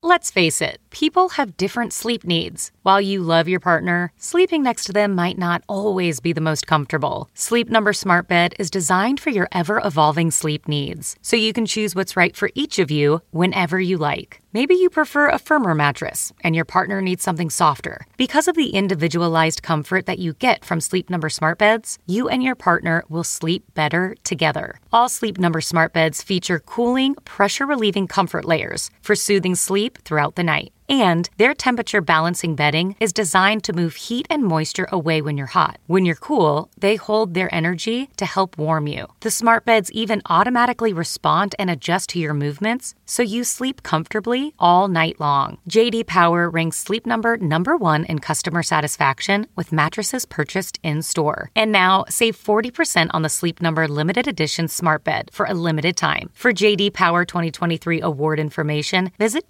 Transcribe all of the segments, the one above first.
Let's face it, people have different sleep needs. While you love your partner, sleeping next to them might not always be the most comfortable. Sleep Number Smart Bed is designed for your ever-evolving sleep needs, so you can choose what's right for each of you whenever you like. Maybe you prefer a firmer mattress, and your partner needs something softer. Because of the individualized comfort that you get from Sleep Number Smart Beds, you and your partner will sleep better together. All Sleep Number Smart Beds feature cooling, pressure-relieving comfort layers for soothing sleep throughout the night. And their temperature balancing bedding is designed to move heat and moisture away when you're hot. When you're cool, they hold their energy to help warm you. The smart beds even automatically respond and adjust to your movements, so you sleep comfortably all night long. J.D. Power ranks Sleep Number #1 in customer satisfaction with mattresses purchased in-store. And now, save 40% on the Sleep Number limited edition smart bed for a limited time. For J.D. Power 2023 award information, visit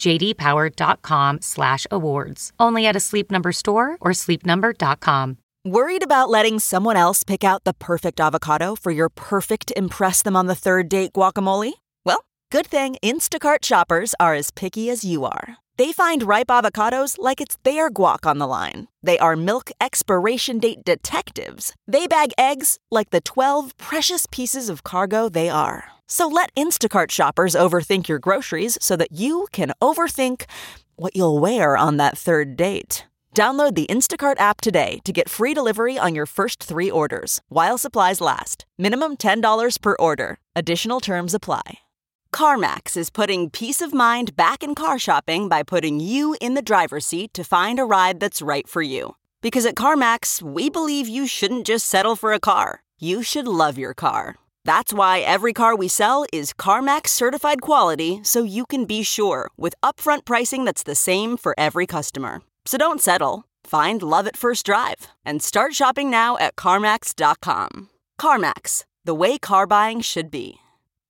jdpower.com/awards. Only at a Sleep Number store or sleepnumber.com. Worried about letting someone else pick out the perfect avocado for your perfect impress them on the third date guacamole? Well, good thing Instacart shoppers are as picky as you are. They find ripe avocados like it's their guac on the line. They are milk expiration date detectives. They bag eggs like the 12 precious pieces of cargo they are. So let Instacart shoppers overthink your groceries so that you can overthink what you'll wear on that third date. Download the Instacart app today to get free delivery on your first 3 orders, while supplies last. Minimum $10 per order. Additional terms apply. CarMax is putting peace of mind back in car shopping by putting you in the driver's seat to find a ride that's right for you. Because at CarMax, we believe you shouldn't just settle for a car. You should love your car. That's why every car we sell is CarMax certified quality, so you can be sure with upfront pricing that's the same for every customer. So don't settle. Find love at first drive and start shopping now at CarMax.com. CarMax, the way car buying should be.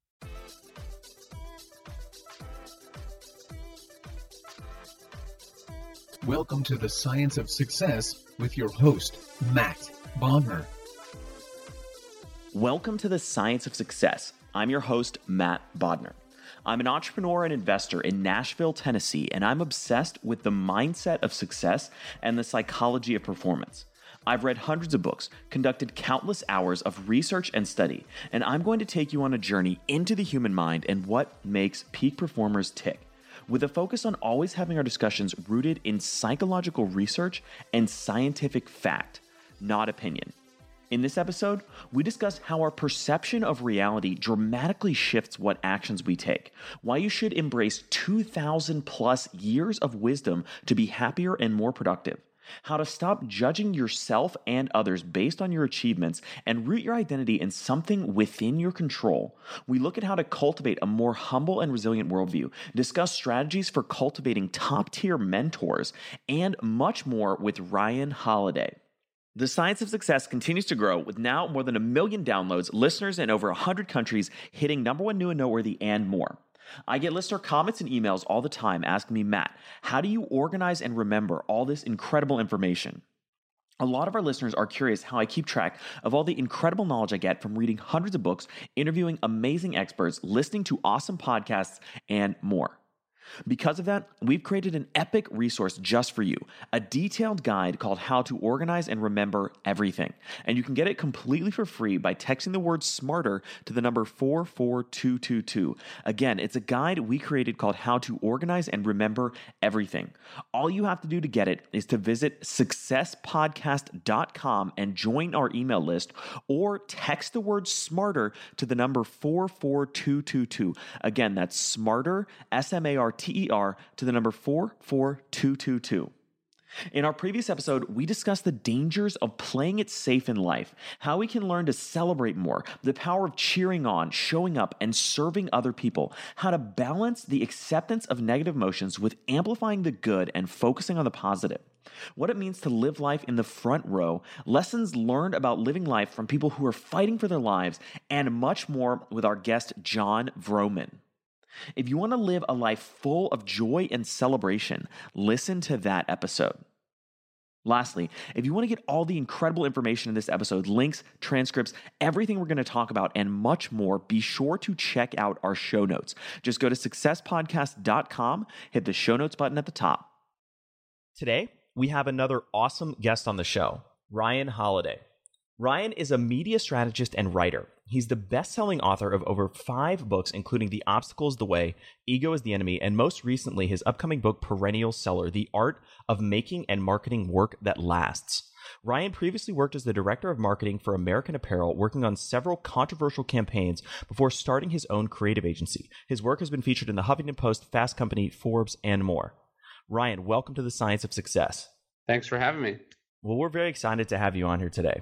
Welcome to the Science of Success with your host, Matt Bodmer. Welcome to the Science of Success. I'm your host, Matt Bodmer. I'm an entrepreneur and investor in Nashville, Tennessee, and I'm obsessed with the mindset of success and the psychology of performance. I've read hundreds of books, conducted countless hours of research and study, and I'm going to take you on a journey into the human mind and what makes peak performers tick, with a focus on always having our discussions rooted in psychological research and scientific fact, not opinion. In this episode, we discuss how our perception of reality dramatically shifts what actions we take, why you should embrace 2,000 plus years of wisdom to be happier and more productive, how to stop judging yourself and others based on your achievements and root your identity in something within your control. We look at how to cultivate a more humble and resilient worldview, discuss strategies for cultivating top-tier mentors, and much more with Ryan Holiday. The Science of Success continues to grow with now more than 1 million downloads, listeners in over 100 countries, hitting #1 new and noteworthy, and more. I get listener comments and emails all the time asking me, Matt, how do you organize and remember all this incredible information? A lot of our listeners are curious how I keep track of all the incredible knowledge I get from reading hundreds of books, interviewing amazing experts, listening to awesome podcasts, and more. Because of that, we've created an epic resource just for you, a detailed guide called How to Organize and Remember Everything. And you can get it completely for free by texting the word SMARTER to the number 44222. Again, it's a guide we created called How to Organize and Remember Everything. All you have to do to get it is to visit successpodcast.com and join our email list, or text the word SMARTER to the number 44222. Again, that's SMARTER, SMARTER, to the number 44222. In our previous episode, we discussed the dangers of playing it safe in life, how we can learn to celebrate more, the power of cheering on, showing up, and serving other people, how to balance the acceptance of negative emotions with amplifying the good and focusing on the positive, what it means to live life in the front row, lessons learned about living life from people who are fighting for their lives, and much more with our guest, Jon Vroman. If you want to live a life full of joy and celebration, listen to that episode. Lastly, if you want to get all the incredible information in this episode, links, transcripts, everything we're going to talk about, and much more, be sure to check out our show notes. Just go to successpodcast.com, hit the show notes button at the top. Today, we have another awesome guest on the show, Ryan Holiday. Ryan is a media strategist and writer. He's the best-selling author of over 5 books, including The Obstacle is the Way, Ego is the Enemy, and most recently, his upcoming book, Perennial Seller, The Art of Making and Marketing Work That Lasts. Ryan previously worked as the director of marketing for American Apparel, working on several controversial campaigns before starting his own creative agency. His work has been featured in the Huffington Post, Fast Company, Forbes, and more. Ryan, welcome to the Science of Success. Thanks for having me. Well, we're very excited to have you on here today.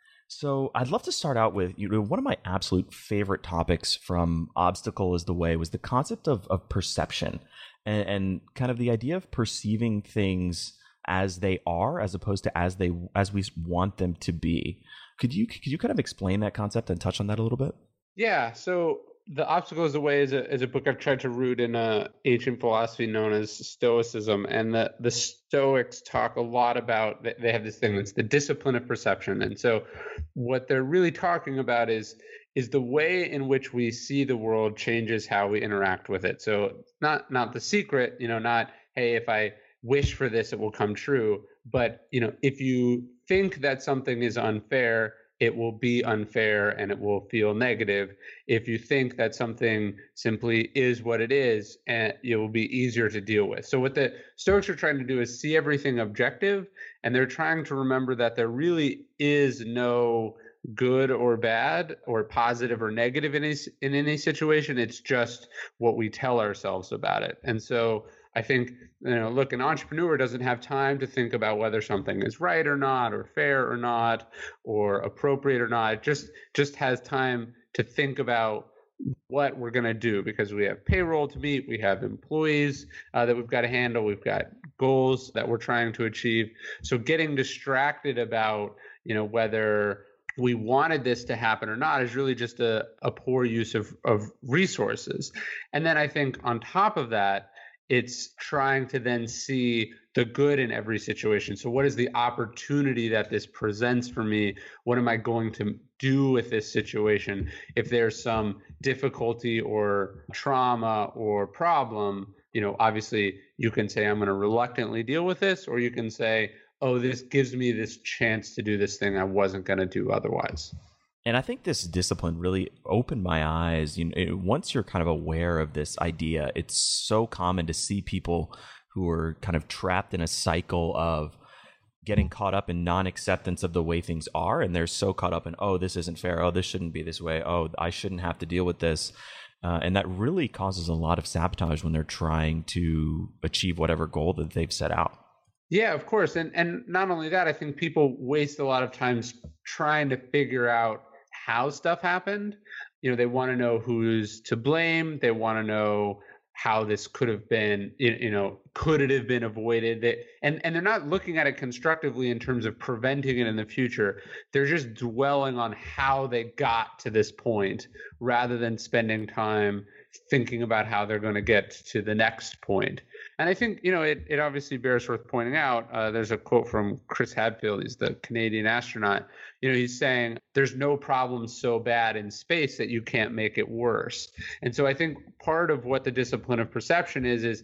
So I'd love to start out with, one of my absolute favorite topics from Obstacle is the Way was the concept of perception and kind of the idea of perceiving things as they are as opposed to as we want them to be. Could you kind of explain that concept and touch on that a little bit? Yeah. So The Obstacle is the Way is a book I've tried to root in ancient philosophy known as Stoicism. And the Stoics talk a lot about, they have this thing that's the discipline of perception. And so what they're really talking about is the way in which we see the world changes how we interact with it. So not The Secret, not, hey, if I wish for this, it will come true. But, if you think that something is unfair, it will be unfair and it will feel negative. If you think that something simply is what it is, and it will be easier to deal with. So what the Stoics are trying to do is see everything objective, and they're trying to remember that there really is no good or bad or positive or negative in any situation. It's just what we tell ourselves about it. And so I think, look, an entrepreneur doesn't have time to think about whether something is right or not, or fair or not, or appropriate or not. It just has time to think about what we're going to do, because we have payroll to meet, we have employees that we've got to handle, we've got goals that we're trying to achieve. So getting distracted about, whether we wanted this to happen or not is really just a poor use of resources. And then I think on top of that, it's trying to then see the good in every situation. So what is the opportunity that this presents for me? What am I going to do with this situation? If there's some difficulty or trauma or problem, obviously you can say, I'm going to reluctantly deal with this, or you can say, oh, this gives me this chance to do this thing I wasn't going to do otherwise. And I think this discipline really opened my eyes. Once you're kind of aware of this idea, it's so common to see people who are kind of trapped in a cycle of getting caught up in non-acceptance of the way things are. And they're so caught up in, oh, this isn't fair. Oh, this shouldn't be this way. Oh, I shouldn't have to deal with this. And that really causes a lot of sabotage when they're trying to achieve whatever goal that they've set out. Yeah, of course. And not only that, I think people waste a lot of time trying to figure out how stuff happened. They want to know who's to blame. They want to know how this could have been, could it have been avoided? And they're not looking at it constructively in terms of preventing it in the future. They're just dwelling on how they got to this point rather than spending time thinking about how they're going to get to the next point. And I think, it obviously bears worth pointing out, there's a quote from Chris Hadfield, he's the Canadian astronaut. He's saying there's no problem so bad in space that you can't make it worse. And so I think part of what the discipline of perception is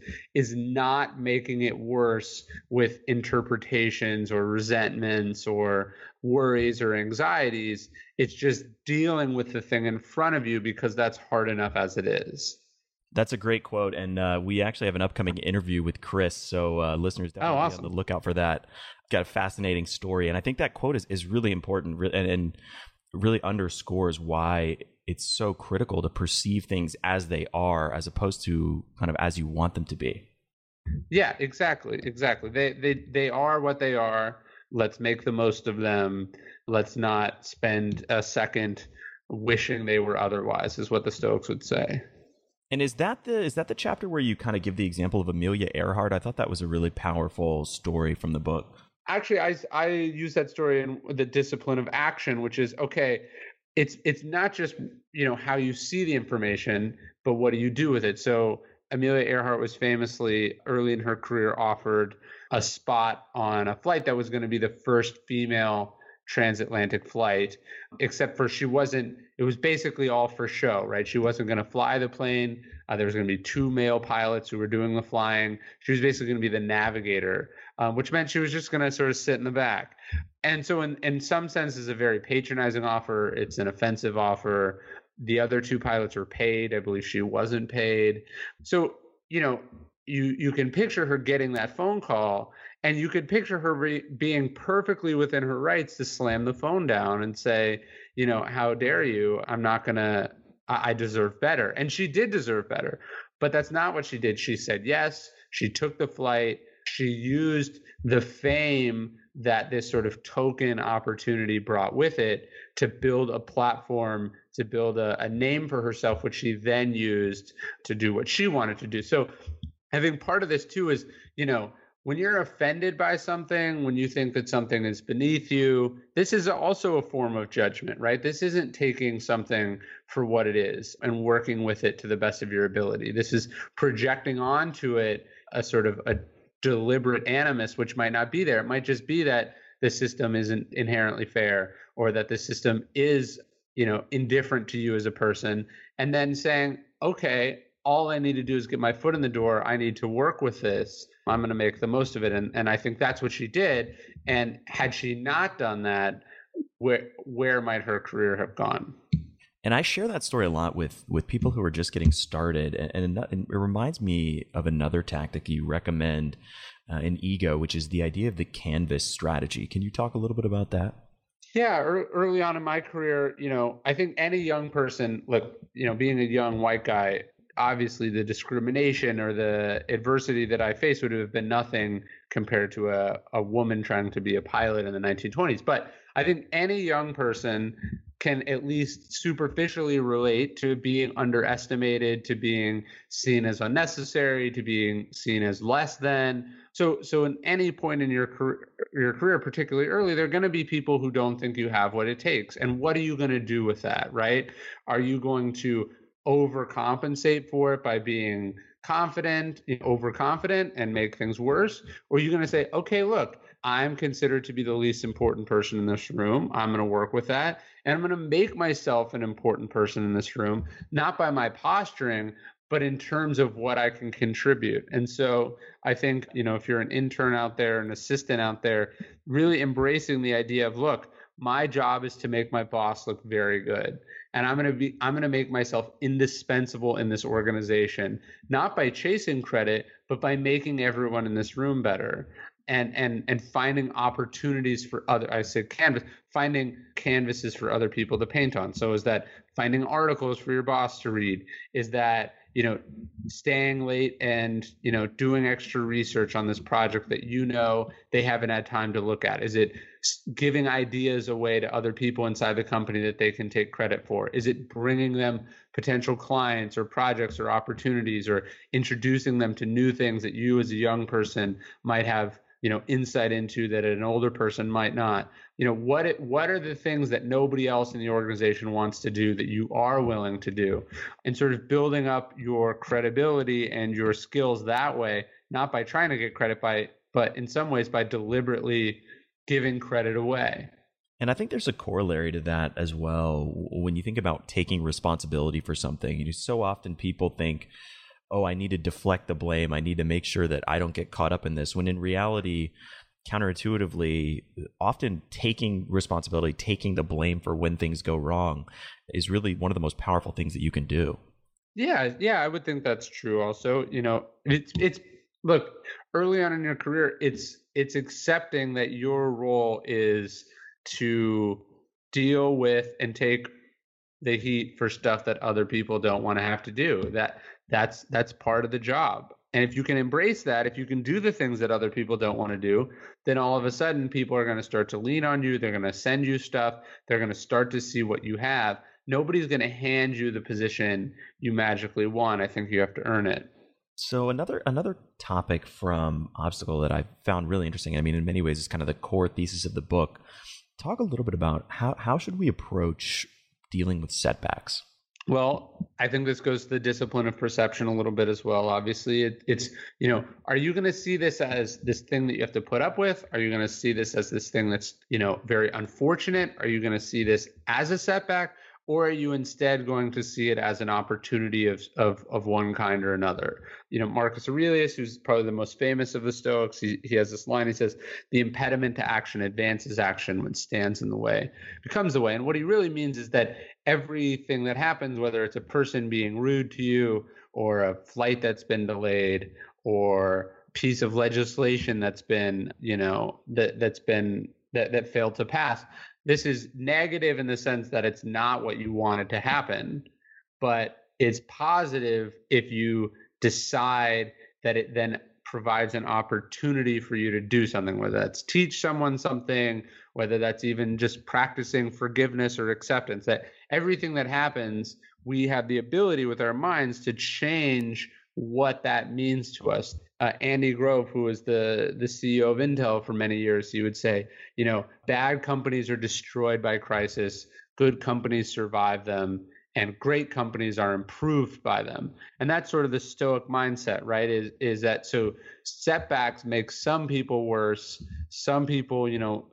not making it worse with interpretations or resentments or worries or anxieties. It's just dealing with the thing in front of you because that's hard enough as it is. That's a great quote, and we actually have an upcoming interview with Chris, so listeners definitely be on the lookout for that. Got a fascinating story, and I think that quote is really important and really underscores why it's so critical to perceive things as they are as opposed to kind of as you want them to be. Yeah, exactly. They are what they are. Let's make the most of them. Let's not spend a second wishing they were otherwise, is what the Stoics would say. And is that the chapter where you kind of give the example of Amelia Earhart? I thought that was a really powerful story from the book. Actually, I use that story in the discipline of action, which is, okay, it's not just, how you see the information, but what do you do with it? So Amelia Earhart was famously early in her career offered a spot on a flight that was going to be the first female transatlantic flight, except for it was basically all for show, right? She wasn't going to fly the plane. There was going to be 2 male pilots who were doing the flying. She was basically going to be the navigator, which meant she was just going to sort of sit in the back. And so in some sense, it's a very patronizing offer. It's an offensive offer. The other 2 pilots were paid. I believe she wasn't paid. So, you can picture her getting that phone call, and you could picture her being perfectly within her rights to slam the phone down and say, how dare you? I deserve better. And she did deserve better. But that's not what she did. She said yes. She took the flight. She used the fame that this sort of token opportunity brought with it to build a platform, to build a name for herself, which she then used to do what she wanted to do. So I think part of this too is, when you're offended by something, when you think that something is beneath you, this is also a form of judgment, right? This isn't taking something for what it is and working with it to the best of your ability. This is projecting onto it a sort of a deliberate animus, which might not be there. It might just be that the system isn't inherently fair, or that the system is, indifferent to you as a person, and then saying, okay, all I need to do is get my foot in the door. I need to work with this. I'm going to make the most of it. And I think that's what she did. And had she not done that, where might her career have gone? And I share that story a lot with people who are just getting started. And it reminds me of another tactic you recommend in Ego, which is the idea of the canvas strategy. Can you talk a little bit about that? Yeah, early on in my career, I think any young person, being a young white guy, obviously the discrimination or the adversity that I faced would have been nothing compared to a woman trying to be a pilot in the 1920s. But I think any young person can at least superficially relate to being underestimated, to being seen as unnecessary, to being seen as less than. So in any point in your career, particularly early, there are going to be people who don't think you have what it takes. And what are you going to do with that, right? Are you going to overcompensate for it by being overconfident and make things worse? Or are you going to say, okay, look, I'm considered to be the least important person in this room. I'm going to work with that. And I'm going to make myself an important person in this room, not by my posturing, but in terms of what I can contribute. And so I think, if you're an intern out there, an assistant out there, really embracing the idea of, look, my job is to make my boss look very good. And I'm going to make myself indispensable in this organization, not by chasing credit, but by making everyone in this room better. And finding opportunities for finding canvases for other people to paint on. So is that finding articles for your boss to read? Is that, staying late and, doing extra research on this project that they haven't had time to look at? Is it giving ideas away to other people inside the company that they can take credit for? Is it bringing them potential clients or projects or opportunities, or introducing them to new things that you as a young person might have insight into that an older person might not? What are the things that nobody else in the organization wants to do that you are willing to do? And sort of building up your credibility and your skills that way, not by trying to get credit but in some ways by deliberately giving credit away. And I think there's a corollary to that as well. When you think about taking responsibility for something, so often people think, oh, I need to deflect the blame. I need to make sure that I don't get caught up in this. When in reality, counterintuitively, often taking responsibility, taking the blame for when things go wrong is really one of the most powerful things that you can do. Yeah, I would think that's true also. It's look, early on in your career, it's accepting that your role is to deal with and take the heat for stuff that other people don't want to have to do. That's part of the job. And if you can embrace that, if you can do the things that other people don't want to do, then all of a sudden people are going to start to lean on you. They're going to send you stuff. They're going to start to see what you have. Nobody's going to hand you the position you magically want. I think you have to earn it. So another topic from Obstacle that I found really interesting, I mean, in many ways, is kind of the core thesis of the book. Talk a little bit about how should we approach dealing with setbacks? Well, I think this goes to the discipline of perception a little bit as well. Obviously, it's, are you going to see this as this thing that you have to put up with? Are you going to see this as this thing that's, very unfortunate? Are you going to see this as a setback? Or are you instead going to see it as an opportunity of one kind or another? Marcus Aurelius, who's probably the most famous of the Stoics, he has this line. He says, "The impediment to action advances action when stands in the way becomes the way." And what he really means is that everything that happens, whether it's a person being rude to you or a flight that's been delayed or piece of legislation that's been, that failed to pass, this is negative in the sense that it's not what you wanted to happen, but it's positive if you decide that it then provides an opportunity for you to do something, whether that's teach someone something, whether that's even just practicing forgiveness or acceptance. That everything that happens, we have the ability with our minds to change what that means to us. Andy Grove, who was the CEO of Intel for many years, he would say, bad companies are destroyed by crisis, good companies survive them, and great companies are improved by them. And that's sort of the Stoic mindset, right? Is that so setbacks make some people worse, some people,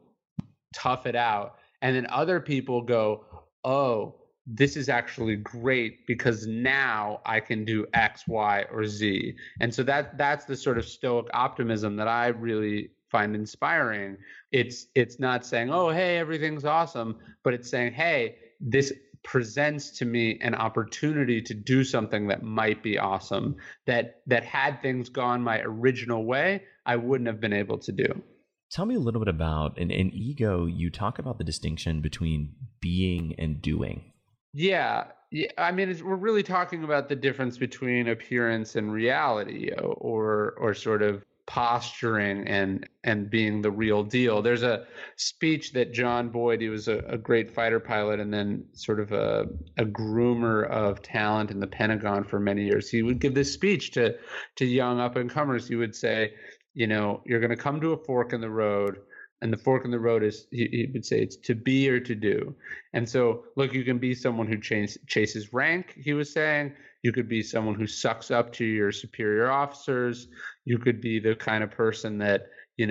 tough it out, and then other people go, oh, this is actually great because now I can do X, Y, or Z. And so that's the sort of Stoic optimism that I really find inspiring. It's not saying, oh, hey, everything's awesome, but it's saying, hey, this presents to me an opportunity to do something that might be awesome, that had things gone my original way, I wouldn't have been able to do. Tell me a little bit about, in Ego, you talk about the distinction between being and doing. Yeah. I mean, we're really talking about the difference between appearance and reality, or sort of posturing and being the real deal. There's a speech that John Boyd, he was a great fighter pilot and then sort of a groomer of talent in the Pentagon for many years. He would give this speech to young up and comers. He would say, you're going to come to a fork in the road. And the fork in the road is, he would say, it's to be or to do. And so, look, you can be someone who chases rank, he was saying. You could be someone who sucks up to your superior officers. You could be the kind of person that,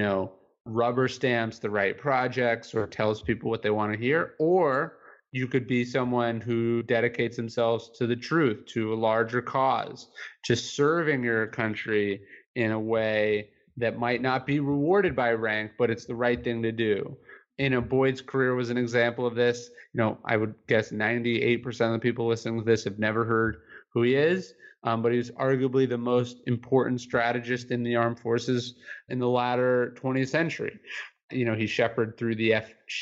rubber stamps the right projects or tells people what they want to hear. Or you could be someone who dedicates themselves to the truth, to a larger cause, to serving your country in a way that might not be rewarded by rank, but it's the right thing to do. Boyd's career was an example of this. I would guess 98% of the people listening to this have never heard who he is, but he was arguably the most important strategist in the armed forces in the latter 20th century. He shepherded through the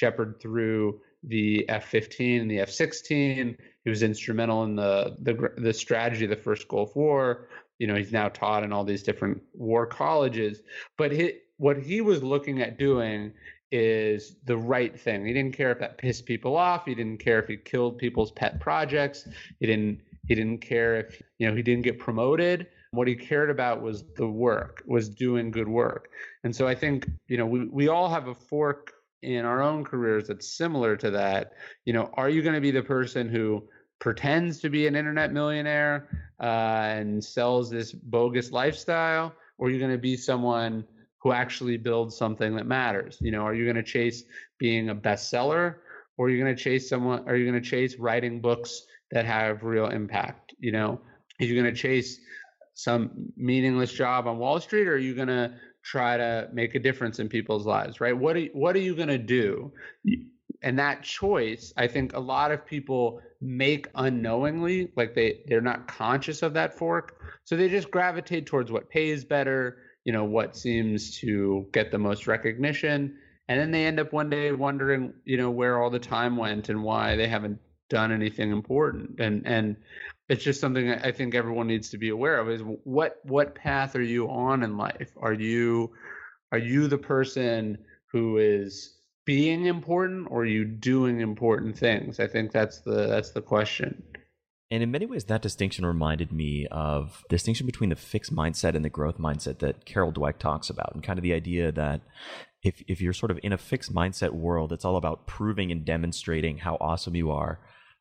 F-15 and the F-16. He was instrumental in the strategy of the first Gulf War. He's now taught in all these different war colleges. But what he was looking at doing is the right thing. He didn't care if that pissed people off. He didn't care if he killed people's pet projects. He didn't care if he didn't get promoted. What he cared about was the work, was doing good work. And so I think we all have a fork in our own careers that's similar to that. Are you going to be the person who pretends to be an internet millionaire and sells this bogus lifestyle, or are you going to be someone who actually builds something that matters? Are you going to chase being a bestseller, or are you going to chase writing books that have real impact? Are you going to chase some meaningless job on Wall Street, or are you going to try to make a difference in people's lives, right? What are you going to do? And that choice, I think a lot of people make unknowingly, like they're not conscious of that fork. So they just gravitate towards what pays better, what seems to get the most recognition. And then they end up one day wondering, where all the time went and why they haven't done anything important. And it's just something I think everyone needs to be aware of, is what path are you on in life? Are you the person who is being important, or are you doing important things? I think that's the question. And in many ways, that distinction reminded me of the distinction between the fixed mindset and the growth mindset that Carol Dweck talks about, and kind of the idea that if you're sort of in a fixed mindset world, it's all about proving and demonstrating how awesome you are.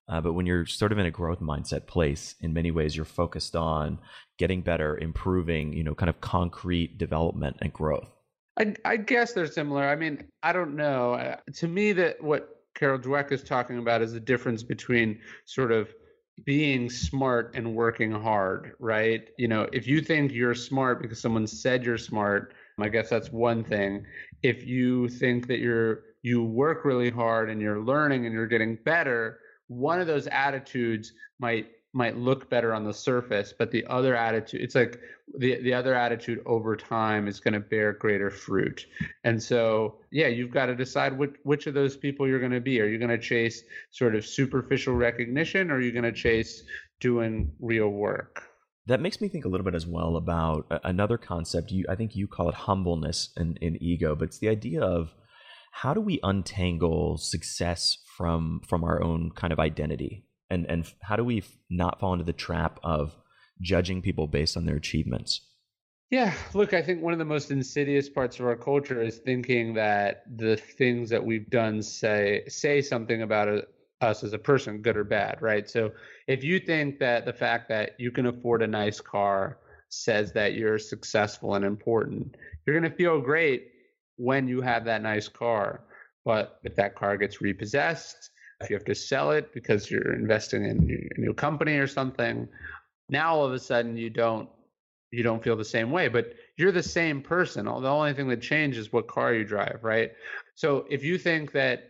But when you're sort of in a growth mindset place, in many ways, you're focused on getting better, improving, kind of concrete development and growth. I guess they're similar. I mean, I don't know. To me, that what Carol Dweck is talking about is the difference between sort of being smart and working hard, right? If you think you're smart because someone said you're smart, I guess that's one thing. If you think that you work really hard and you're learning and you're getting better, one of those attitudes might look better on the surface, but the other attitude, it's like the other attitude over time is going to bear greater fruit. And so, yeah, you've got to decide which of those people you're going to be. Are you going to chase sort of superficial recognition, or are you going to chase doing real work? That makes me think a little bit as well about another concept. I think you call it humbleness in ego, but it's the idea of how do we untangle success from our own kind of identity? And how do we not fall into the trap of judging people based on their achievements? Yeah, look, I think one of the most insidious parts of our culture is thinking that the things that we've done say something about us as a person, good or bad, right? So if you think that the fact that you can afford a nice car says that you're successful and important, you're going to feel great when you have that nice car. But if that car gets repossessed, if you have to sell it because you're investing in a new company or something, now all of a sudden you don't feel the same way, but you're the same person. The only thing that changes is what car you drive, right? So if you think that,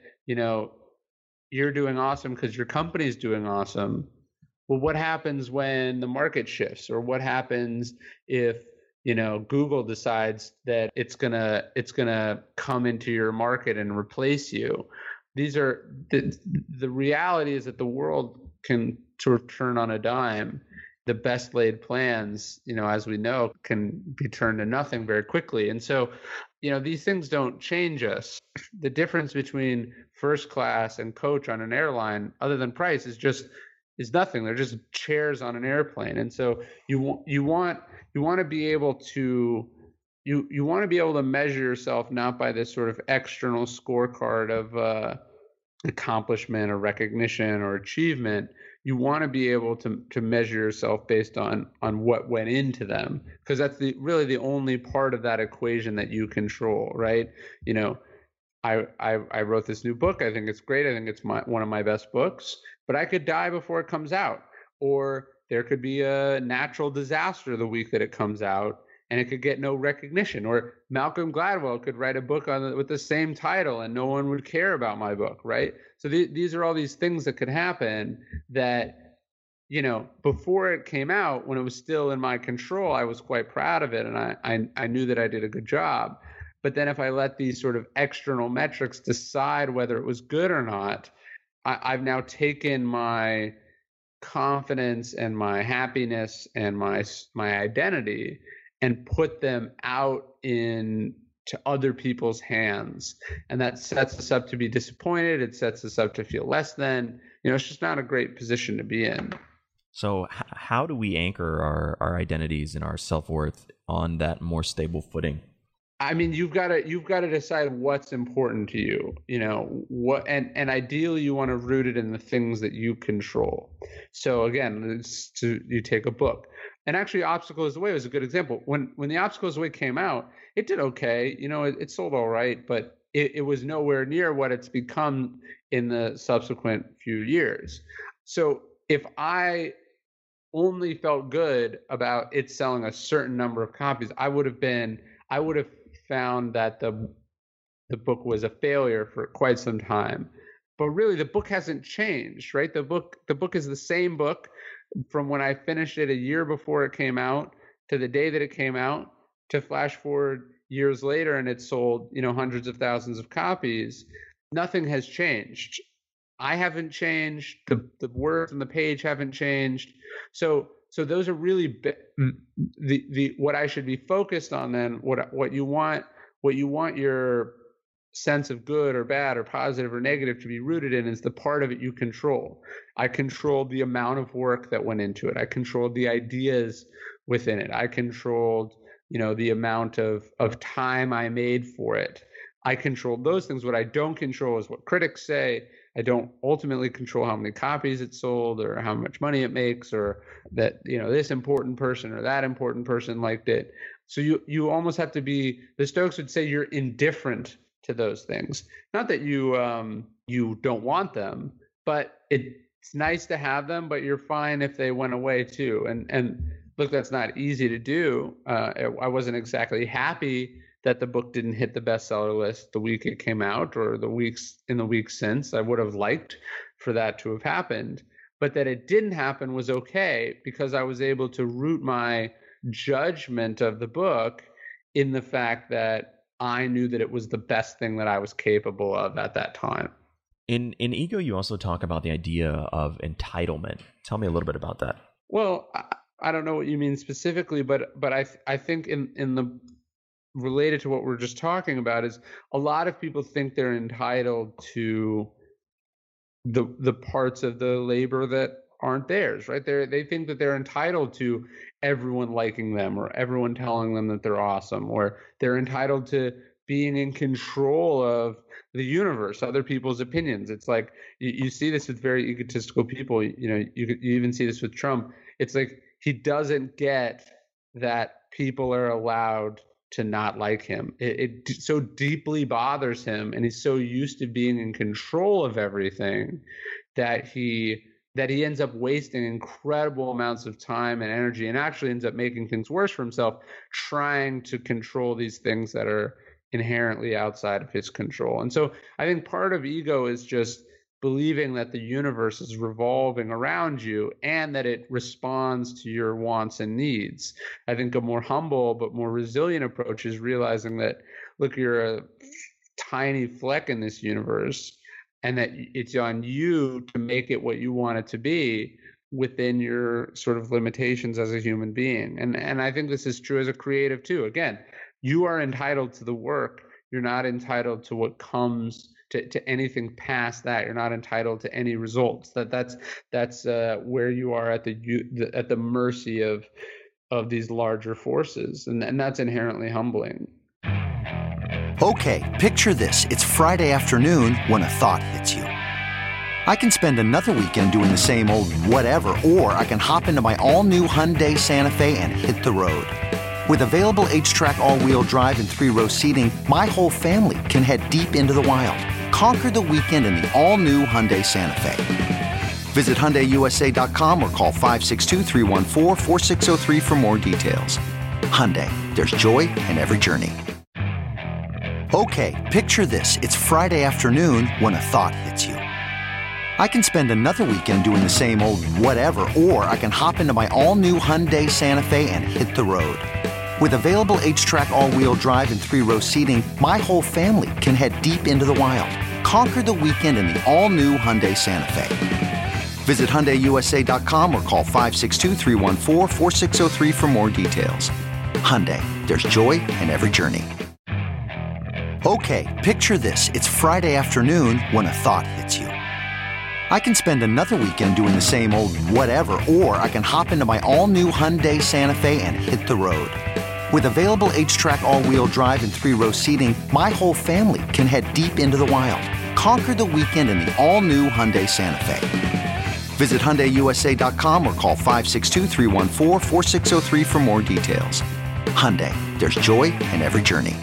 you're doing awesome because your company's doing awesome, well, what happens when the market shifts? Or what happens if, Google decides that it's gonna come into your market and replace you? These are the reality is that the world can sort of turn on a dime. The best laid plans, as we know, can be turned to nothing very quickly. And so, these things don't change us. The difference between first class and coach on an airline, other than price, is nothing. They're just chairs on an airplane. And so you want to be able to you want to be able to measure yourself not by this sort of external scorecard of accomplishment or recognition or achievement. You want to be able to measure yourself based on what went into them, because that's really the only part of that equation that you control, right? I wrote this new book. I think it's great. I think it's one of my best books, but I could die before it comes out, or there could be a natural disaster the week that it comes out and it could get no recognition, or Malcolm Gladwell could write a book with the same title and no one would care about my book, right? So these are all these things that could happen that, before it came out, when it was still in my control, I was quite proud of it, and I knew that I did a good job. But then if I let these sort of external metrics decide whether it was good or not, I've now taken my confidence and my happiness and my identity and put them out into other people's hands. And that sets us up to be disappointed. It sets us up to feel less than. It's just not a great position to be in. So how do we anchor our identities and our self-worth on that more stable footing? I mean, you've got to decide what's important to you, what, and ideally you want to root it in the things that you control. So again, you take a book, and actually Obstacle is the Way was a good example. When the Obstacle is the Way came out, it did okay. It sold all right, but it was nowhere near what it's become in the subsequent few years. So if I only felt good about it selling a certain number of copies, I would have found that the book was a failure for quite some time. But really, the book hasn't changed, right? The book is the same book from when I finished it a year before it came out to the day that it came out, to flash forward years later and it sold, hundreds of thousands of copies. Nothing has changed. I haven't changed. The words on the page haven't changed. So those are really the what I should be focused on then. What you want your sense of good or bad or positive or negative to be rooted in is the part of it you control. I controlled the amount of work that went into it. I controlled the ideas within it. I controlled, the amount of time I made for it. I controlled those things. What I don't control is what critics say. I don't ultimately control how many copies it sold or how much money it makes, or that, this important person or that important person liked it. So you almost have to be, the Stoics would say, you're indifferent to those things. Not that you don't want them, but it's nice to have them, but you're fine if they went away too. And look, that's not easy to do. I wasn't exactly happy that the book didn't hit the bestseller list the week it came out or the weeks since. I would have liked for that to have happened, but that it didn't happen was okay, because I was able to root my judgment of the book in the fact that I knew that it was the best thing that I was capable of at that time. In Ego, you also talk about the idea of entitlement. Tell me a little bit about that. Well, I don't know what you mean specifically, but I think in the related to what we're just talking about is a lot of people think they're entitled to the parts of the labor that aren't theirs, right? They think that they're entitled to everyone liking them or everyone telling them that they're awesome, or they're entitled to being in control of the universe, other people's opinions. It's like you see this with very egotistical people. You even see this with Trump. It's like he doesn't get that people are allowed to not like him. It so deeply bothers him, and he's so used to being in control of everything that he ends up wasting incredible amounts of time and energy, and actually ends up making things worse for himself, trying to control these things that are inherently outside of his control. And so I think part of ego is just believing that the universe is revolving around you and that it responds to your wants and needs. I think a more humble but more resilient approach is realizing that, look, you're a tiny fleck in this universe, and that it's on you to make it what you want it to be within your sort of limitations as a human being. And I think this is true as a creative too. Again, you are entitled to the work. You're not entitled to what comes to anything past that. You're not entitled to any results. That's where you are at the mercy of these larger forces, and that's inherently humbling. Okay, picture this. It's Friday afternoon when a thought hits you. I can spend another weekend doing the same old whatever, or I can hop into my all-new Hyundai Santa Fe and hit the road. With available H-Track all-wheel drive and 3-row seating, my whole family can head deep into the wild. Conquer the weekend in the all-new Hyundai Santa Fe. Visit HyundaiUSA.com or call 562-314-4603 for more details. Hyundai, there's joy in every journey. Okay, picture this. It's Friday afternoon when a thought hits you. I can spend another weekend doing the same old whatever, or I can hop into my all-new Hyundai Santa Fe and hit the road. With available H-Track all-wheel drive and 3-row seating, my whole family can head deep into the wild. Conquer the weekend in the all-new Hyundai Santa Fe. Visit HyundaiUSA.com or call 562-314-4603 for more details. Hyundai, there's joy in every journey. Okay, picture this. It's Friday afternoon when a thought hits you. I can spend another weekend doing the same old whatever, or I can hop into my all-new Hyundai Santa Fe and hit the road. With available H-Track all-wheel drive and 3-row seating, my whole family can head deep into the wild. Conquer the weekend in the all-new Hyundai Santa Fe. Visit HyundaiUSA.com or call 562-314-4603 for more details. Hyundai, there's joy in every journey.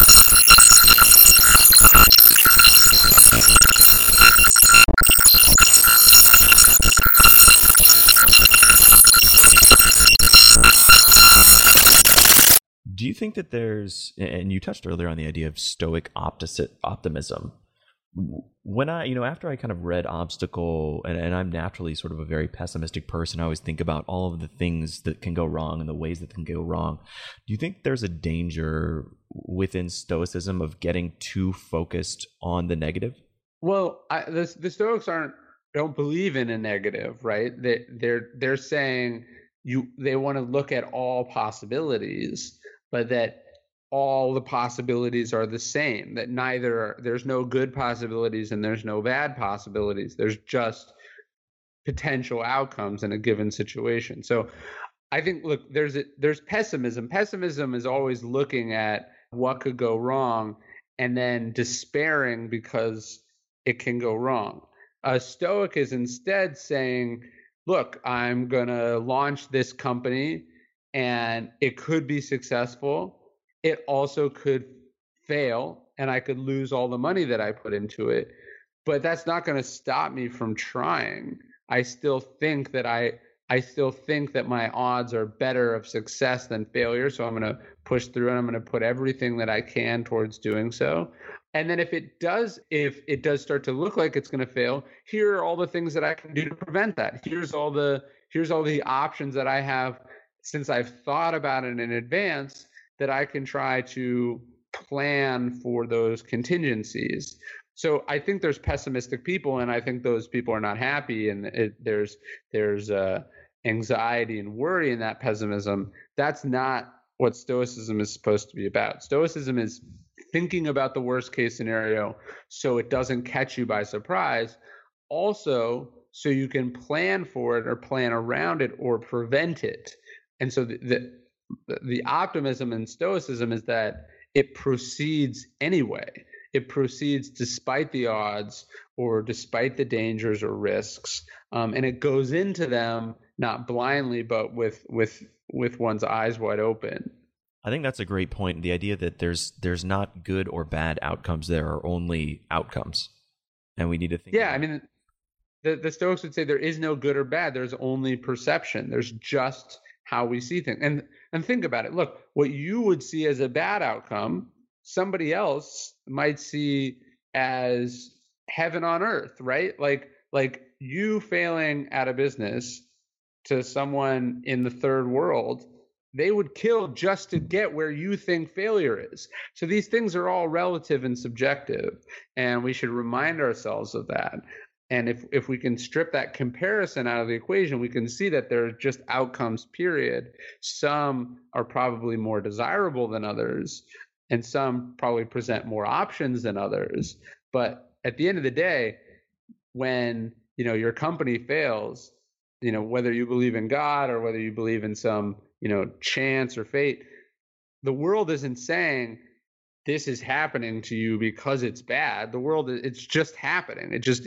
Do you think that there's, and you touched earlier on the idea of Stoic optimism. When after I kind of read Obstacle, and I'm naturally sort of a very pessimistic person, I always think about all of the things that can go wrong and the ways that can go wrong. Do you think there's a danger within Stoicism of getting too focused on the negative? Well, the Stoics don't believe in a negative, right? They're saying they want to look at all possibilities, but that all the possibilities are the same, that there's no good possibilities and there's no bad possibilities. There's just potential outcomes in a given situation. So I think, look, there's pessimism. Pessimism is always looking at what could go wrong and then despairing because it can go wrong. A Stoic is instead saying, look, I'm going to launch this company and it could be successful. It also could fail and I could lose all the money that I put into it. But that's not going to stop me from trying. I still think that my odds are better of success than failure. So I'm going to push through and I'm going to put everything that I can towards doing so. And then if it does start to look like it's going to fail, here are all the things that I can do to prevent that. Here's all the options that I have, since I've thought about it in advance, that I can try to plan for those contingencies. So I think there's pessimistic people, and I think those people are not happy, and there's anxiety and worry in that pessimism. That's not what Stoicism is supposed to be about. Stoicism is thinking about the worst case scenario so it doesn't catch you by surprise. Also, so you can plan for it or plan around it or prevent it. And so the optimism in Stoicism is that it proceeds anyway. It proceeds despite the odds or despite the dangers or risks, and it goes into them not blindly, but with one's eyes wide open. I think that's a great point. The idea that there's not good or bad outcomes, there are only outcomes, and we need to think. Yeah, I mean, the Stoics would say there is no good or bad. There's only perception. There's just how we see things. And think about it. Look, what you would see as a bad outcome, somebody else might see as heaven on earth, right? Like you failing at a business to someone in the third world, they would kill just to get where you think failure is. So these things are all relative and subjective, and we should remind ourselves of that. And if we can strip that comparison out of the equation, we can see that there are just outcomes, period. Some are probably more desirable than others, and some probably present more options than others. But at the end of the day, when your company fails, whether you believe in God or whether you believe in some chance or fate, the world isn't saying this is happening to you because it's bad. The world, it's just happening. It just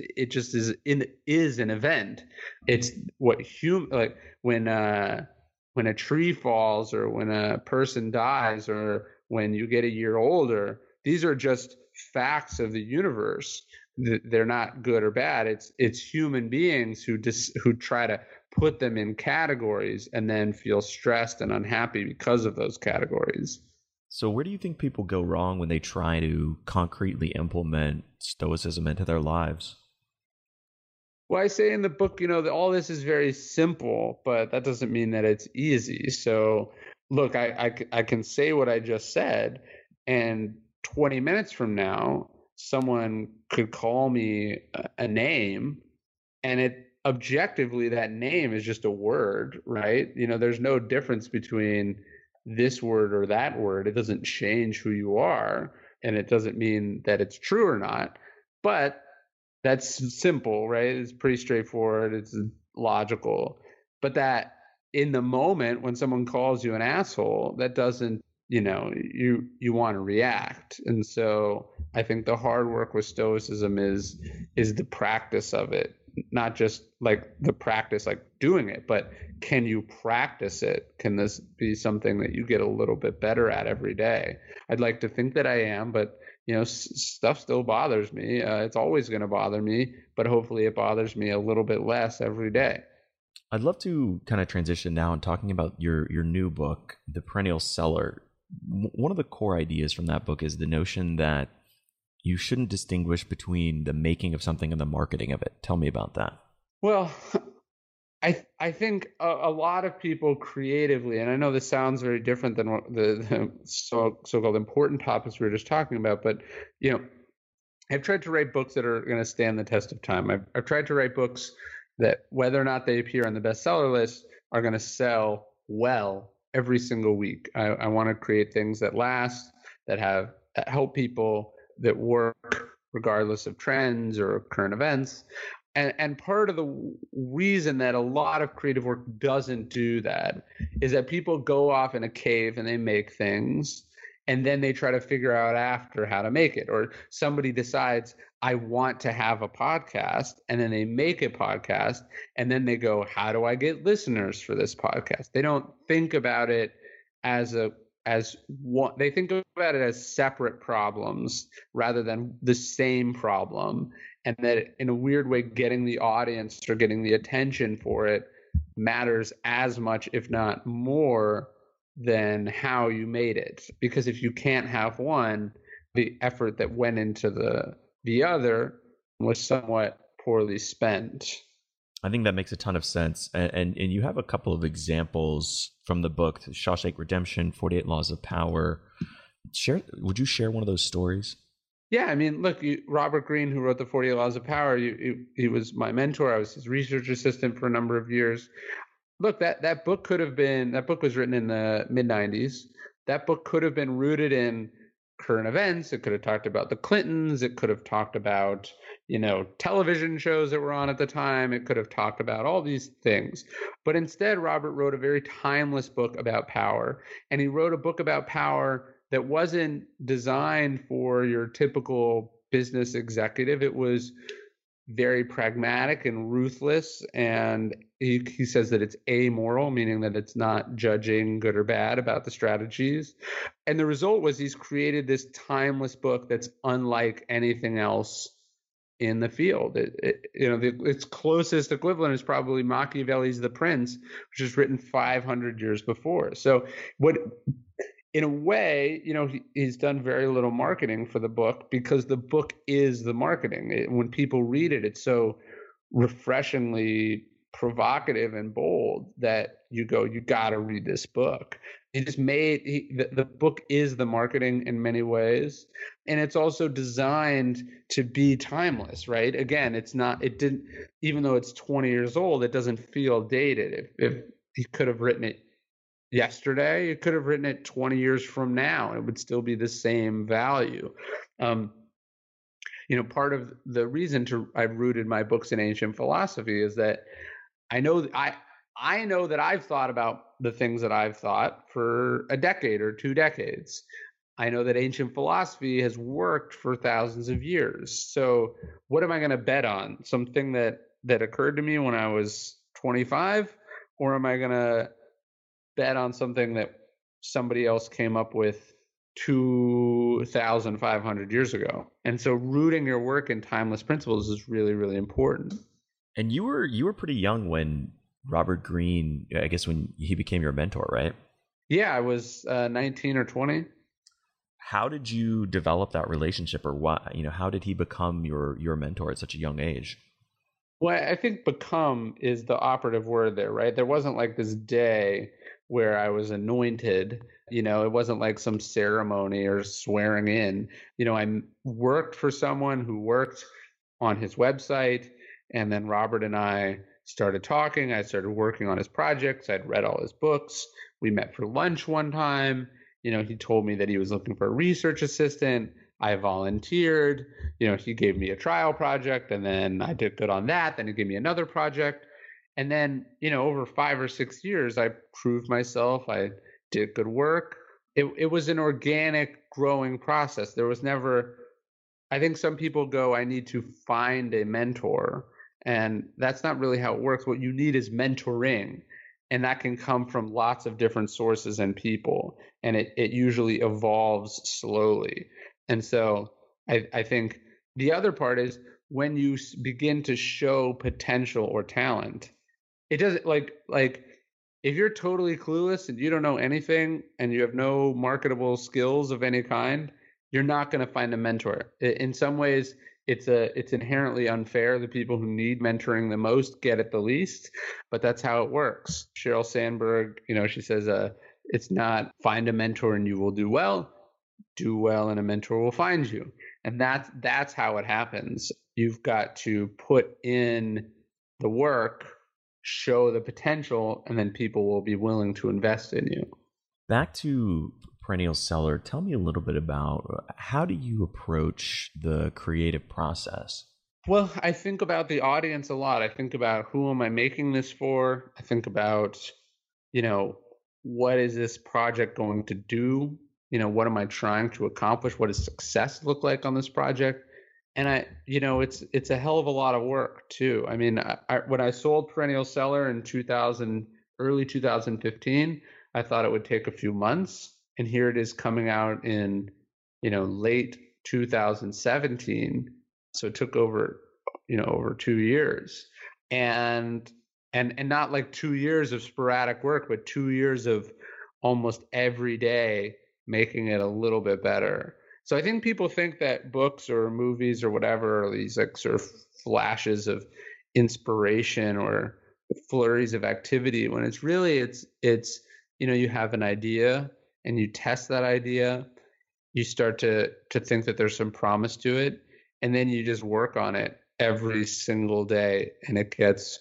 is an event. It's what like when a tree falls or when a person dies or when you get a year older, these are just facts of the universe. They're not good or bad. It's human beings who try to put them in categories and then feel stressed and unhappy because of those categories. So where do you think people go wrong when they try to concretely implement Stoicism into their lives? Well, I say in the book, that all this is very simple, but that doesn't mean that it's easy. So look, I can say what I just said, and 20 minutes from now, someone could call me a name, and objectively, that name is just a word, right? There's no difference between this word or that word. It doesn't change who you are, and it doesn't mean that it's true or not. But that's simple, right? It's pretty straightforward. It's logical. But that in the moment when someone calls you an asshole, that doesn't, you want to react. And so I think the hard work with Stoicism is the practice of it. Not just like the practice, like doing it, but can you practice it? Can this be something that you get a little bit better at every day? I'd like to think that I am, but stuff still bothers me. It's always going to bother me, but hopefully it bothers me a little bit less every day. I'd love to kind of transition now and talking about your new book, The Perennial Seller. One of the core ideas from that book is the notion that you shouldn't distinguish between the making of something and the marketing of it. Tell me about that. Well, I think a lot of people creatively, and I know this sounds very different than what the so-called important topics we were just talking about, but I've tried to write books that are going to stand the test of time. I've tried to write books that, whether or not they appear on the bestseller list, are going to sell well every single week. I want to create things that last, that help people, that work regardless of trends or current events. And part of the reason that a lot of creative work doesn't do that is that people go off in a cave and they make things, and then they try to figure out after how to make it. Or somebody decides, I want to have a podcast, and then they make a podcast, and then they go, how do I get listeners for this podcast? They don't think about it as one. They think about it as separate problems rather than the same problem, and that in a weird way, getting the audience or getting the attention for it matters as much, if not more, than how you made it. Because if you can't have one, the effort that went into the other was somewhat poorly spent. I think that makes a ton of sense. And you have a couple of examples from the book, Shawshank Redemption, 48 Laws of Power. Would you share one of those stories? Yeah, I mean, look, Robert Greene, who wrote the 48 Laws of Power, he was my mentor. I was his research assistant for a number of years. Look, that book was written in the mid-90s. That book could have been rooted in current events. It could have talked about the Clintons. It could have talked about, television shows that were on at the time. It could have talked about all these things. But instead, Robert wrote a very timeless book about power. And he wrote a book about power that wasn't designed for your typical business executive. It was very pragmatic and ruthless, and he says that it's amoral, meaning that it's not judging good or bad about the strategies. And the result was he's created this timeless book that's unlike anything else in the field. Its closest equivalent is probably Machiavelli's The Prince, which was written 500 years before. So in a way, he's done very little marketing for the book, because the book is the marketing. When people read it, it's so refreshingly provocative and bold that you go, you got to read this book. The book is the marketing in many ways. And it's also designed to be timeless, right? Again, even though it's 20 years old, it doesn't feel dated. If he could have written it yesterday, you could have written it 20 years from now, and it would still be the same value. Part of the reason I've rooted my books in ancient philosophy is that I know that I've thought about the things that I've thought for a decade or 2 decades. I know that ancient philosophy has worked for thousands of years. So what am I going to bet on? Something that occurred to me when I was 25, or am I going to bet on something that somebody else came up with 2,500 years ago? And so rooting your work in timeless principles is really, really important. And you were pretty young when Robert Greene, I guess, when he became your mentor, right? Yeah, I was 19 or 20. How did you develop that relationship, or how did he become your mentor at such a young age? Well, I think become is the operative word there, right? There wasn't like this day where I was anointed, it wasn't like some ceremony or swearing in. I worked for someone who worked on his website, and then Robert and I started talking. I started working on his projects. I'd read all his books. We met for lunch one time. He told me that he was looking for a research assistant. I volunteered. He gave me a trial project, and then I did good on that. Then he gave me another project. And then, over 5 or 6 years, I proved myself. I did good work. It was an organic growing process. There was never, I think some people go, I need to find a mentor. And that's not really how it works. What you need is mentoring. And that can come from lots of different sources and people. And it usually evolves slowly. And so I think the other part is when you begin to show potential or talent, it doesn't like if you're totally clueless and you don't know anything and you have no marketable skills of any kind, you're not going to find a mentor. In some ways, it's inherently unfair. The people who need mentoring the most get it the least, but that's how it works. Sheryl Sandberg, she says, it's not find a mentor and you will do well and a mentor will find you. And that's how it happens. You've got to put in the work, show the potential, and then people will be willing to invest in you. Back to Perennial Seller, tell me a little bit about how do you approach the creative process? Well, I think about the audience a lot. I think about who am I making this for? I think about, what is this project going to do? what am I trying to accomplish? What does success look like on this project? And it's a hell of a lot of work too. I mean, when I sold Perennial Seller in early 2015, I thought it would take a few months, and here it is coming out in, late 2017. So it took over 2 years, and not like 2 years of sporadic work, but 2 years of almost every day making it a little bit better. So I think people think that books or movies or whatever are these like sort of flashes of inspiration or flurries of activity, when it's you have an idea and you test that idea, you start to think that there's some promise to it, and then you just work on it every single day, and it gets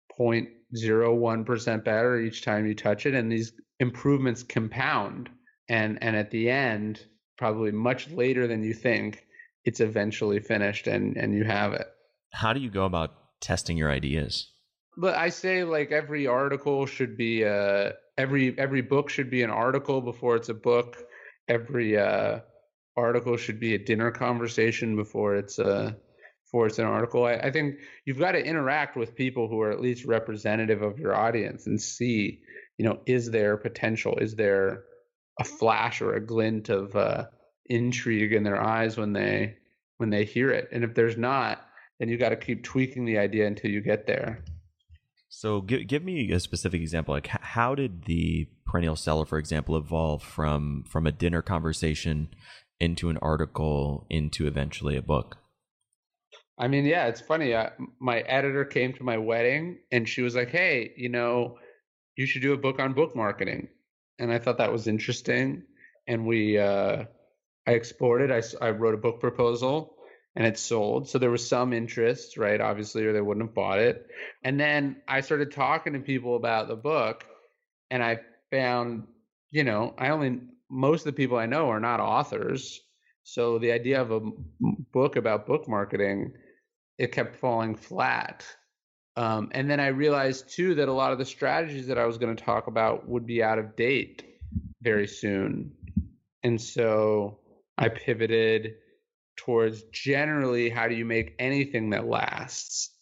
0.01% better each time you touch it, and these improvements compound, and at the end, probably much later than you think, it's eventually finished and you have it. How do you go about testing your ideas? But I say, like, every article should be every book should be an article before it's a book. Every article should be a dinner conversation before it's an article. I think you've got to interact with people who are at least representative of your audience and see, is there potential? Is there a flash or a glint of intrigue in their eyes when they hear it? And if there's not, then you got to keep tweaking the idea until you get there. So give me a specific example. Like, how did the Perennial Seller, for example, evolve from a dinner conversation into an article into eventually a book? I mean, yeah, it's funny. My editor came to my wedding and she was like, "Hey, you should do a book on book marketing." And I thought that was interesting. And I explored it. I wrote a book proposal and it sold. So there was some interest, right? Obviously, or they wouldn't have bought it. And then I started talking to people about the book, and I found, most of the people I know are not authors. So the idea of a book about book marketing, it kept falling flat. And then I realized too that a lot of the strategies that I was going to talk about would be out of date very soon. And so I pivoted towards generally, how do you make anything that lasts?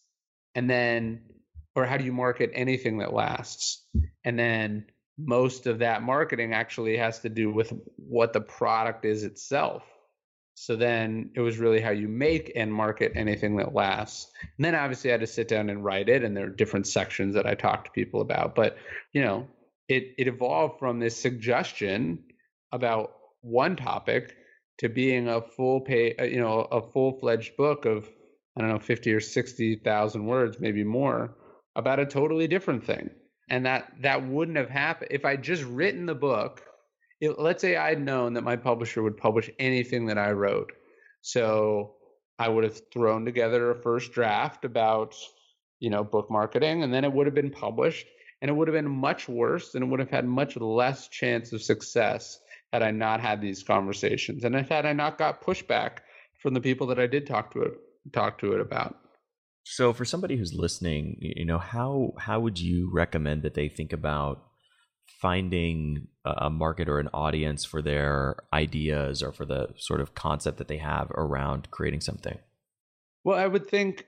Or how do you market anything that lasts? And then most of that marketing actually has to do with what the product is itself. So then it was really how you make and market anything that lasts. And then obviously I had to sit down and write it, and there are different sections that I talk to people about. But, it evolved from this suggestion about one topic to being a full-fledged book of, 50 or 60,000 words, maybe more, about a totally different thing. And that wouldn't have happened if I'd just written the book. Let's say I'd known that my publisher would publish anything that I wrote. So I would have thrown together a first draft about, book marketing, and then it would have been published, and it would have been much worse, and it would have had much less chance of success had I not had these conversations, and had I not got pushback from the people that I did talk to it about. So for somebody who's listening, how would you recommend that they think about finding a market or an audience for their ideas or for the sort of concept that they have around creating something? Well, I would think,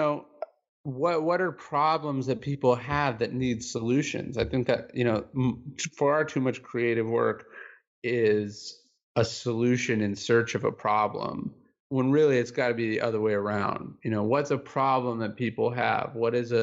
what are problems that people have that need solutions? I think that, far too much creative work is a solution in search of a problem, when really it's got to be the other way around. What's a problem that people have? What is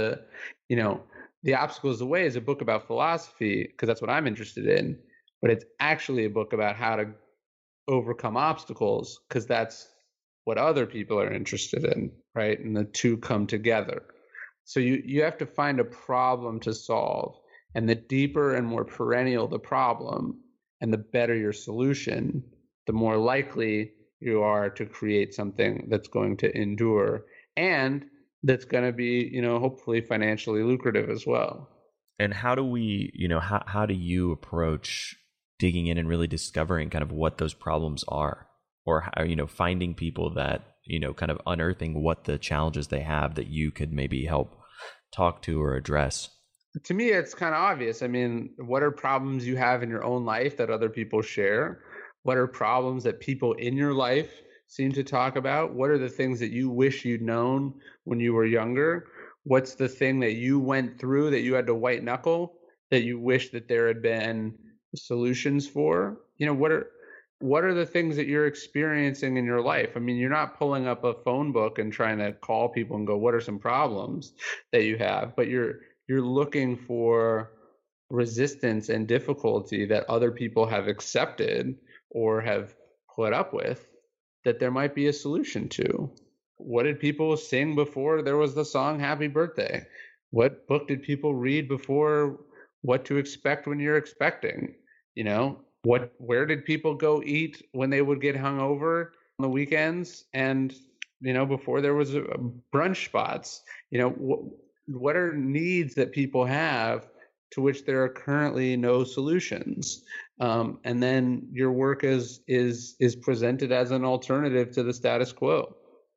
The Obstacle is the Way is a book about philosophy, because that's what I'm interested in, but it's actually a book about how to overcome obstacles, because that's what other people are interested in, right? And the two come together. So you have to find a problem to solve, and the deeper and more perennial the problem and the better your solution, the more likely you are to create something that's going to endure and that's going to be, hopefully financially lucrative as well. And how do we, how do you approach digging in and really discovering kind of what those problems are, or how, finding people that, kind of unearthing what the challenges they have that you could maybe help talk to or address? To me, it's kind of obvious. I mean, what are problems you have in your own life that other people share? What are problems that people in your life seem to talk about? What are the things that you wish you'd known when you were younger? What's the thing that you went through that you had to white knuckle that you wish that there had been solutions for? What are the things that you're experiencing in your life? I mean, you're not pulling up a phone book and trying to call people and go, what are some problems that you have? But you're looking for resistance and difficulty that other people have accepted or have put up with that there might be a solution to. What did people sing before there was the song Happy Birthday? What book did people read before What to Expect When You're Expecting? Where did people go eat when they would get hungover on the weekends? And, before there was brunch spots, what are needs that people have to which there are currently no solutions? And then your work is presented as an alternative to the status quo.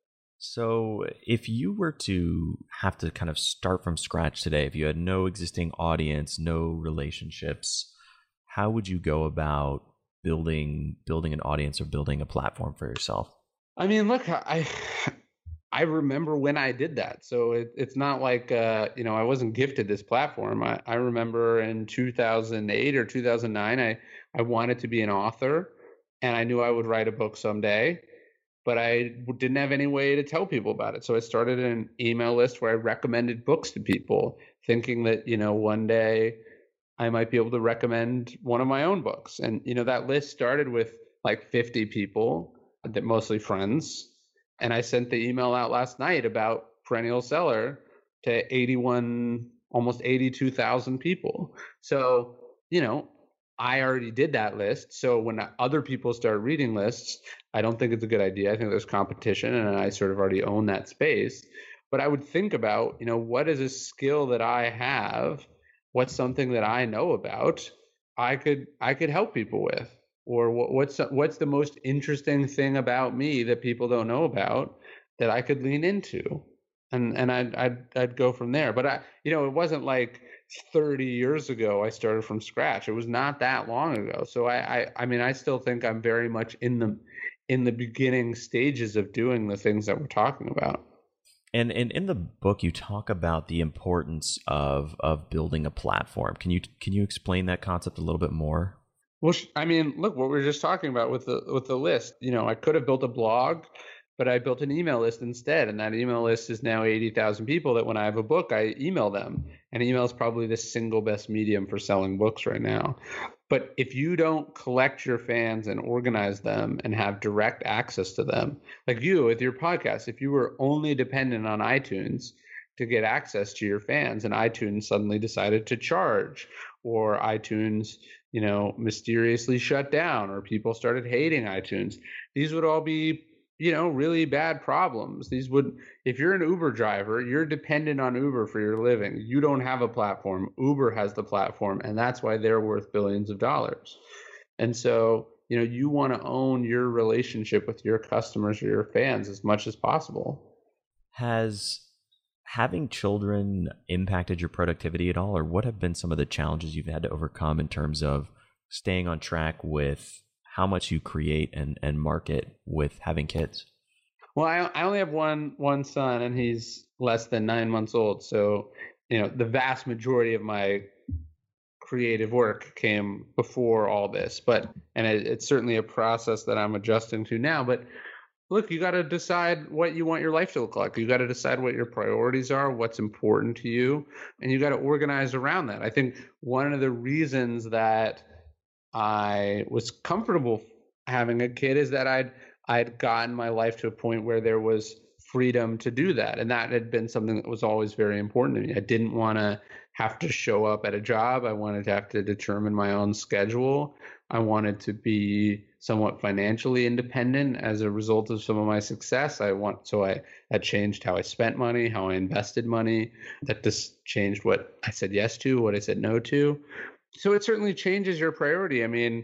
So if you were to have to kind of start from scratch today, if you had no existing audience, no relationships, how would you go about building an audience or building a platform for yourself? I mean, look, I remember when I did that. So it's not like, I wasn't gifted this platform. I remember in 2008 or 2009, I wanted to be an author, and I knew I would write a book someday, but I didn't have any way to tell people about it. So I started an email list where I recommended books to people, thinking that, one day I might be able to recommend one of my own books. And, that list started with like 50 people, that mostly friends. And I sent the email out last night about Perennial Seller to almost 82,000 people. So, I already did that list. So when other people start reading lists, I don't think it's a good idea. I think there's competition, and I sort of already own that space. But I would think about, what is a skill that I have? What's something that I know about I could help people with? Or what's the most interesting thing about me that people don't know about that I could lean into? And I'd go from there. But it wasn't like 30 years ago I started from scratch. It was not that long ago. So I still think I'm very much in the beginning stages of doing the things that we're talking about. And in the book, you talk about the importance of building a platform. Can you explain that concept a little bit more? Well, look, what we were just talking about with the list. I could have built a blog, but I built an email list instead. And that email list is now 80,000 people that when I have a book, I email them. And email is probably the single best medium for selling books right now. But if you don't collect your fans and organize them and have direct access to them, like you with your podcast, if you were only dependent on iTunes to get access to your fans, and iTunes suddenly decided to charge, or iTunes, mysteriously shut down, or people started hating iTunes, these would all be really bad problems. If you're an Uber driver, you're dependent on Uber for your living. You don't have a platform. Uber has the platform, and that's why they're worth billions of dollars. And so, you want to own your relationship with your customers or your fans as much as possible. Has having children impacted your productivity at all, or what have been some of the challenges you've had to overcome in terms of staying on track with how much you create and market with having kids? Well, I only have one son, and he's less than 9 months old. So, the vast majority of my creative work came before all this, and it's certainly a process that I'm adjusting to now. But look, you got to decide what you want your life to look like. You got to decide what your priorities are, what's important to you, and you got to organize around that. I think one of the reasons that I was comfortable having a kid is that I'd gotten my life to a point where there was freedom to do that. And that had been something that was always very important to me. I didn't want to have to show up at a job. I wanted to have to determine my own schedule. I wanted to be somewhat financially independent as a result of some of my success. That changed how I spent money, how I invested money. That just changed what I said yes to, what I said no to. So it certainly changes your priority.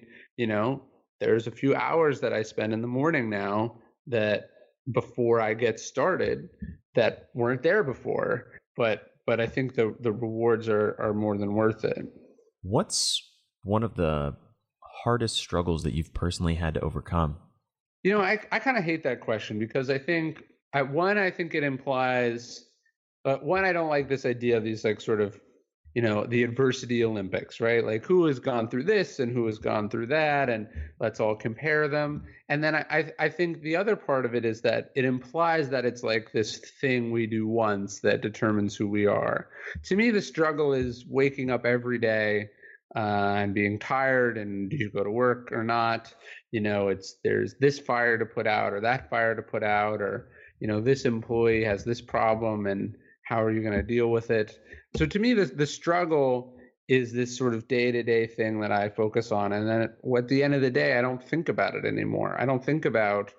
There's a few hours that I spend in the morning now that before I get started that weren't there before. But I think the rewards are more than worth it. What's one of the hardest struggles that you've personally had to overcome? I kind of hate that question because I think, I think it implies, one, I don't like this idea of these like sort of, the adversity Olympics, right? Like who has gone through this and who has gone through that, and let's all compare them. And then I think the other part of it is that it implies that it's like this thing we do once that determines who we are. To me, the struggle is waking up every day and being tired, and do you go to work or not? There's this fire to put out or that fire to put out, or this employee has this problem, and how are you going to deal with it? So to me, the struggle is this sort of day-to-day thing that I focus on. And then at the end of the day, I don't think about it anymore. I don't think about,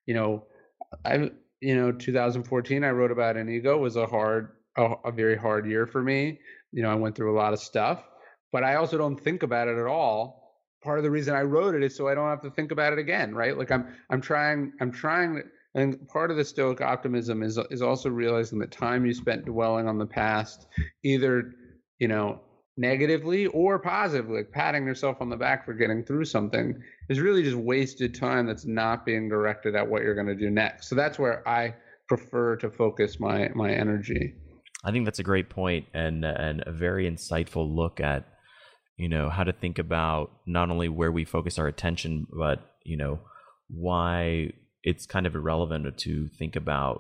2014, I wrote about an ego was a very hard year for me. I went through a lot of stuff, but I also don't think about it at all. Part of the reason I wrote it is so I don't have to think about it again, right? Like I'm trying. And part of the Stoic optimism is also realizing that time you spent dwelling on the past, either, negatively or positively, like patting yourself on the back for getting through something, is really just wasted time that's not being directed at what you're going to do next. So that's where I prefer to focus my energy. I think that's a great point, and a very insightful look at, how to think about not only where we focus our attention, but, why it's kind of irrelevant to think about,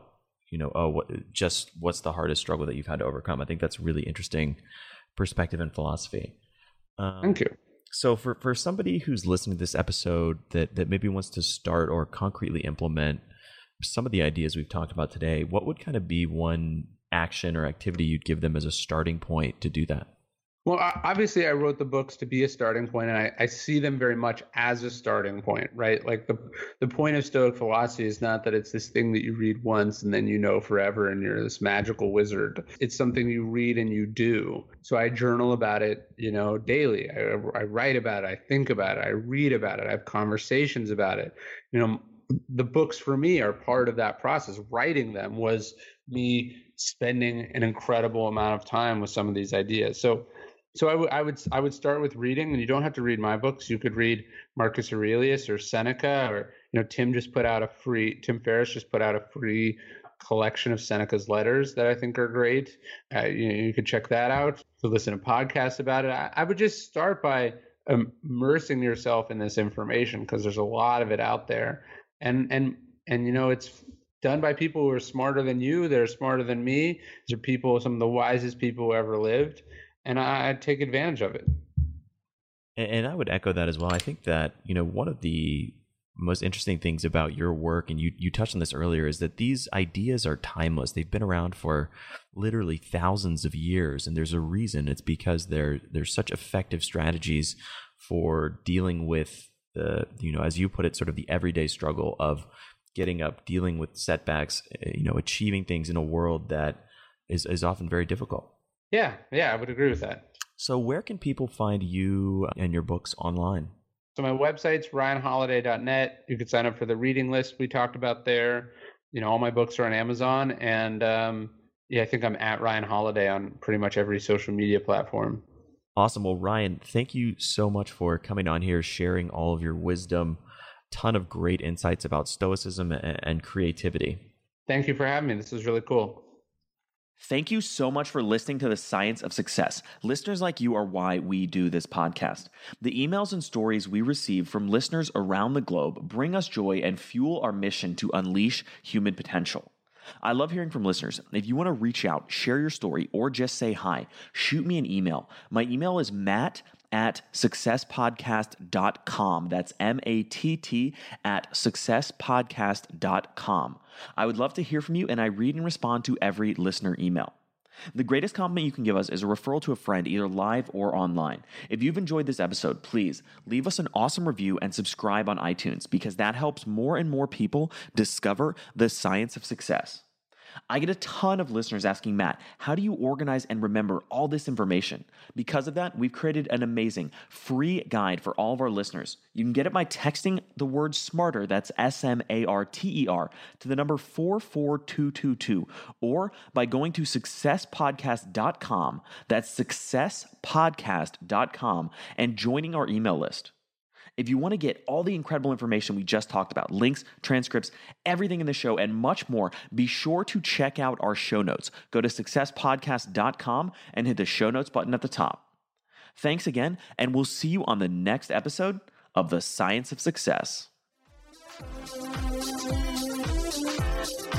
what's the hardest struggle that you've had to overcome. I think that's really interesting perspective and philosophy. Thank you. So for somebody who's listening to this episode that maybe wants to start or concretely implement some of the ideas we've talked about today, what would kind of be one action or activity you'd give them as a starting point to do that? Well, obviously, I wrote the books to be a starting point, and I see them very much as a starting point, right? Like the point of Stoic philosophy is not that it's this thing that you read once and then you know forever and you're this magical wizard. It's something you read and you do. So I journal about it, daily. I write about it. I think about it. I read about it. I have conversations about it. The books for me are part of that process. Writing them was me spending an incredible amount of time with some of these ideas. So I would start with reading, and you don't have to read my books. You could read Marcus Aurelius or Seneca, or Tim Ferriss just put out a free collection of Seneca's letters that I think are great. You could check that out. To listen to podcasts about it. I would just start by immersing yourself in this information, because there's a lot of it out there, and it's done by people who are smarter than you. They're smarter than me. These are some of the wisest people who ever lived. And I take advantage of it. And I would echo that as well. I think that, one of the most interesting things about your work, and you touched on this earlier, is that these ideas are timeless. They've been around for literally thousands of years. And there's a reason. It's because they're such effective strategies for dealing with the, as you put it, sort of the everyday struggle of getting up, dealing with setbacks, achieving things in a world that is often very difficult. Yeah, I would agree with that. So where can people find you and your books online? So my website's ryanholiday.net. You could sign up for the reading list we talked about there. All my books are on Amazon. And I think I'm at Ryan Holiday on pretty much every social media platform. Awesome. Well, Ryan, thank you so much for coming on here, sharing all of your wisdom. Ton of great insights about Stoicism and creativity. Thank you for having me. This was really cool. Thank you so much for listening to The Science of Success. Listeners like you are why we do this podcast. The emails and stories we receive from listeners around the globe bring us joy and fuel our mission to unleash human potential. I love hearing from listeners. If you want to reach out, share your story, or just say hi, shoot me an email. My email is matt@successpodcast.com. That's matt@successpodcast.com. I would love to hear from you, and I read and respond to every listener email. The greatest compliment you can give us is a referral to a friend, either live or online. If you've enjoyed this episode, please leave us an awesome review and subscribe on iTunes, because that helps more and more people discover the science of success. I get a ton of listeners asking, Matt, how do you organize and remember all this information? Because of that, we've created an amazing free guide for all of our listeners. You can get it by texting the word SMARTER, that's SMARTER, to the number 44222, or by going to successpodcast.com, that's successpodcast.com, and joining our email list. If you want to get all the incredible information we just talked about, links, transcripts, everything in the show, and much more, be sure to check out our show notes. Go to successpodcast.com and hit the show notes button at the top. Thanks again, and we'll see you on the next episode of The Science of Success.